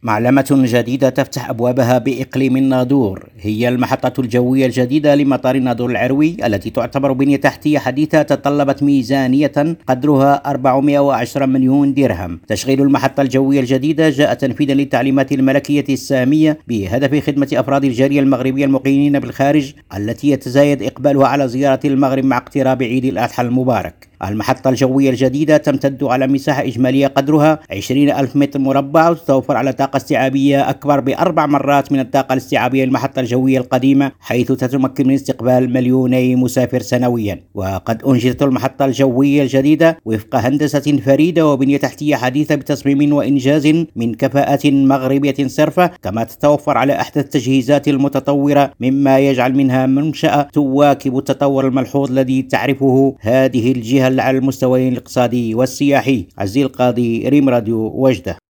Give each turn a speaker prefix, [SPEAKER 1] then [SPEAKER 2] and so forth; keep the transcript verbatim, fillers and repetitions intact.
[SPEAKER 1] معلمة جديدة تفتح أبوابها بإقليم الناظور، هي المحطة الجوية الجديدة لمطار الناظور العروي التي تعتبر بنية تحتية حديثة تطلبت ميزانية قدرها أربعمائة وعشرة مليون درهم. تشغيل المحطة الجوية الجديدة جاء تنفيذا للتعليمات الملكية السامية بهدف خدمة أفراد الجالية المغربية المقيمين بالخارج التي يتزايد إقبالها على زيارة المغرب مع اقتراب عيد الأضحى المبارك. المحطة الجوية الجديدة تمتد على مساحة إجمالية قدرها عشرين ألف متر مربع، وتتوفر على طاقة استيعابية أكبر بأربع مرات من الطاقة الاستيعابية للمحطة الجوية القديمة، حيث تتمكن من استقبال مليوني مسافر سنويا. وقد أنشئت المحطة الجوية الجديدة وفق هندسة فريدة وبنية تحتية حديثة بتصميم وإنجاز من كفاءة مغربية صرفة، كما تتوفر على أحدث التجهيزات المتطورة، مما يجعل منها منشأة تواكب التطور الملحوظ الذي تعرفه هذه الجهة على المستوى الاقتصادي والسياحي. عزيز القاضي، ريم راديو وجدة.